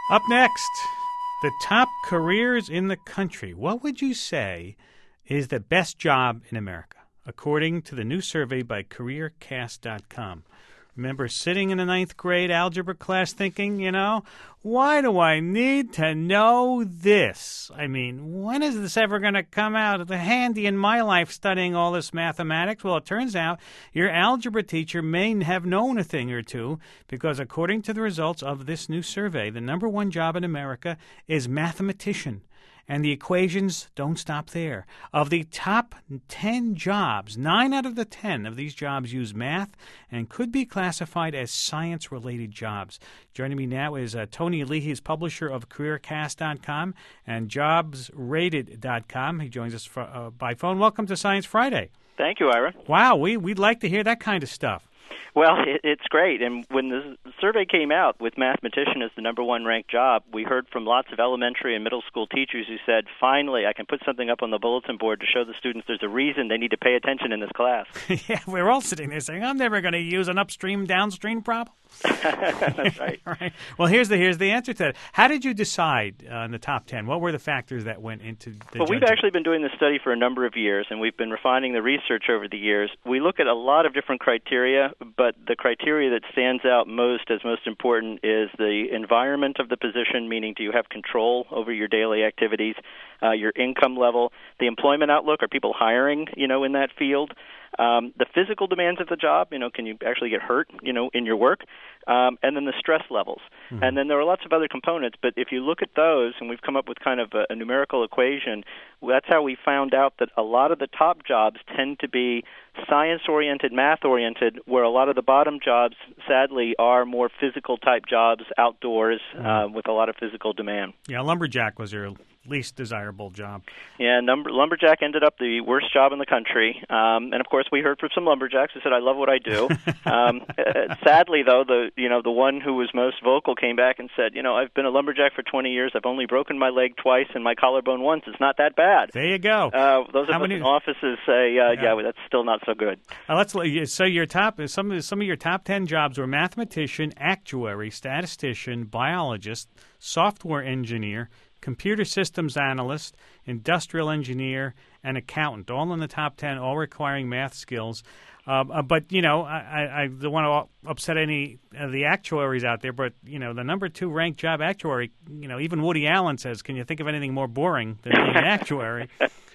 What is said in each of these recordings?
Up next, the top careers in the country. What would you say is the best job in America, according to the new survey by CareerCast.com? Remember sitting in the ninth grade algebra class thinking, why do I need to know this? I mean, when is this ever going to come out handy in my life studying all this mathematics? Well, it turns out your algebra teacher may have known a thing or two because according to the results of this new survey, the number one job in America is mathematician. And the equations don't stop there. Of the top 10 jobs, 9 out of the 10 of these jobs use math and could be classified as science-related jobs. Joining me now is Tony Alehi, publisher of CareerCast.com and JobsRated.com. He joins us by phone. Welcome to Science Friday. Thank you, Ira. Wow, we'd like to hear that kind of stuff. Well, it's great. And when the survey came out with mathematician as the number one ranked job, we heard from lots of elementary and middle school teachers who said, finally, I can put something up on the bulletin board to show the students there's a reason they need to pay attention in this class. Yeah, we're all sitting there saying, I'm never going to use an upstream, downstream problem. That's right. Right. Well, here's the answer to that. How did you decide in the top 10? What were the factors that went into the Well, judging? we've actually been doing this study for a number of years, and we've been refining the research over the years. We look at a lot of different criteria, but the criteria that stands out most as most important is the environment of the position, meaning do you have control over your daily activities, your income level, the employment outlook, are people hiring, in that field, the physical demands of the job, can you actually get hurt, in your work, and then the stress levels. Mm-hmm. And then there are lots of other components, but if you look at those, and we've come up with kind of a numerical equation, that's how we found out that a lot of the top jobs tend to be science-oriented, math-oriented, where a lot of the bottom jobs, sadly, are more physical-type jobs outdoors with a lot of physical demand. Yeah, lumberjack was your least desirable job. Yeah, lumberjack ended up the worst job in the country. And, of course, we heard from some lumberjacks who said, I love what I do. Sadly, though, the one who was most vocal came back and said, I've been a lumberjack for 20 years. I've only broken my leg twice and my collarbone once. It's not that bad. There you go. Those of us in offices say, well, that's still not so good. So your some of your top 10 jobs were mathematician, actuary, statistician, biologist, software engineer, computer systems analyst, industrial engineer, and accountant, all in the top 10, all requiring math skills. But, I don't want to upset any of the actuaries out there, but, the number 2 ranked job actuary, even Woody Allen says, can you think of anything more boring than being an actuary?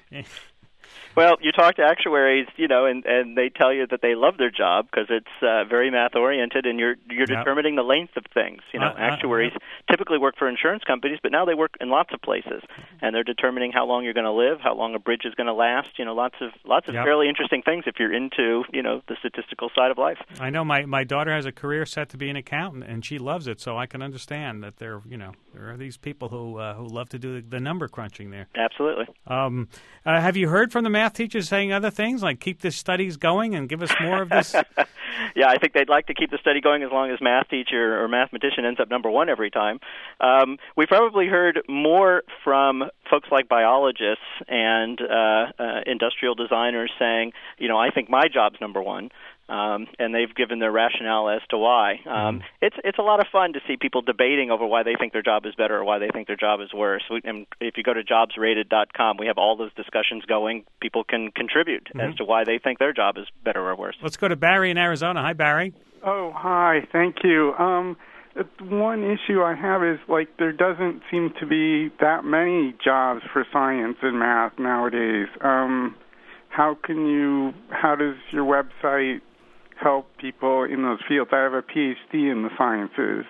Well, you talk to actuaries, and they tell you that they love their job because it's very math-oriented, and you're determining the length of things. Actuaries typically work for insurance companies, but now they work in lots of places, and they're determining how long you're going to live, how long a bridge is going to last. Lots of fairly interesting things if you're into the statistical side of life. I know my daughter has a career set to be an accountant, and she loves it, so I can understand that there are these people who love to do the number crunching there. Absolutely. Have you heard from the math teachers saying other things like keep the studies going and give us more of this? Yeah, I think they'd like to keep the study going as long as math teacher or mathematician ends up number one every time. We probably heard more from folks like biologists and industrial designers saying, I think my job's number one. And they've given their rationale as to why. It's a lot of fun to see people debating over why they think their job is better or why they think their job is worse. And if you go to JobsRated.com, we have all those discussions going. People can contribute as to why they think their job is better or worse. Let's go to Barry in Arizona. Hi, Barry. Oh, hi. Thank you. One issue I have is, there doesn't seem to be that many jobs for science and math nowadays. How does your website help people in those fields? I have a PhD in the sciences.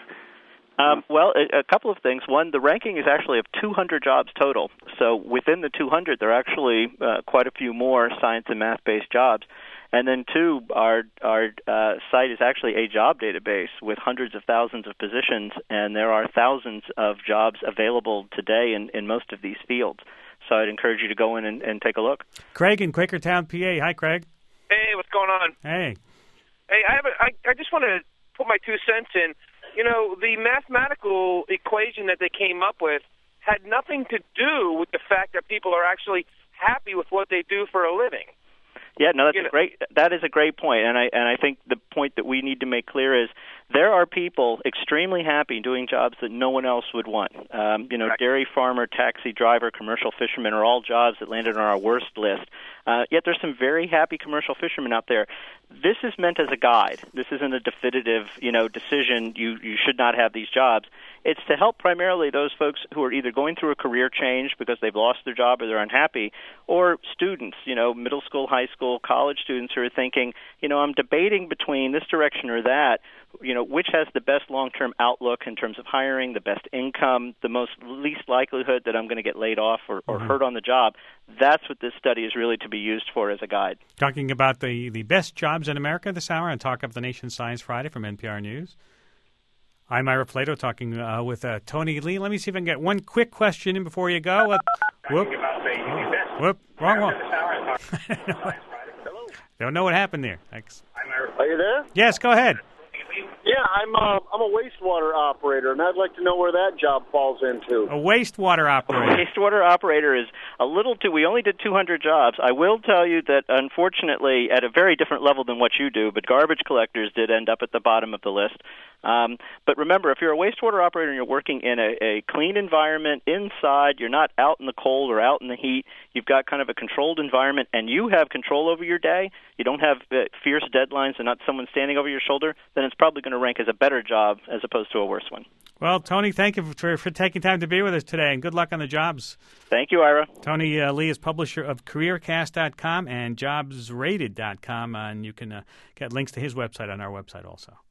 Well, a couple of things. One, the ranking is actually of 200 jobs total. So within the 200, there are actually quite a few more science and math-based jobs. And then, two, our site is actually a job database with hundreds of thousands of positions, and there are thousands of jobs available today in most of these fields. So I'd encourage you to go in and take a look. Craig in Quakertown, PA. Hi, Craig. Hey, what's going on? Hey. Hey, I just want to put my 2 cents in. The mathematical equation that they came up with had nothing to do with the fact that people are actually happy with what they do for a living. Yeah, no, that is a great point, and I think the point that we need to make clear is there are people extremely happy doing jobs that no one else would want. Dairy farmer, taxi driver, commercial fisherman are all jobs that landed on our worst list. Yet there's some very happy commercial fishermen out there. This is meant as a guide. This isn't a definitive, decision. You should not have these jobs. It's to help primarily those folks who are either going through a career change because they've lost their job or they're unhappy, or students, middle school, high school, college students who are thinking, I'm debating between this direction or that, which has the best long-term outlook in terms of hiring, the best income, the most least likelihood that I'm going to get laid off or hurt on the job. That's what this study is really to be used for as a guide. Talking about the best jobs in America this hour on Talk of the Nation Science Friday from NPR News. I'm Ira Flato talking with Tony Lee. Let me see if I can get one quick question in before you go. Wrong one. Don't know what happened there. Thanks. Are you there? Yes, go ahead. Yeah, I'm a wastewater operator, and I'd like to know where that job falls into. A wastewater operator. A wastewater operator is a little too. We only did 200 jobs. I will tell you that, unfortunately, at a very different level than what you do, but garbage collectors did end up at the bottom of the list. But remember, if you're a wastewater operator and you're working in a clean environment inside, you're not out in the cold or out in the heat, you've got kind of a controlled environment, and you have control over your day, you don't have fierce deadlines and not someone standing over your shoulder, then it's probably going to rank as a better job as opposed to a worse one. Well, Tony, thank you for taking time to be with us today, and good luck on the jobs. Thank you, Ira. Tony Lee is publisher of CareerCast.com and JobsRated.com, and you can get links to his website on our website also.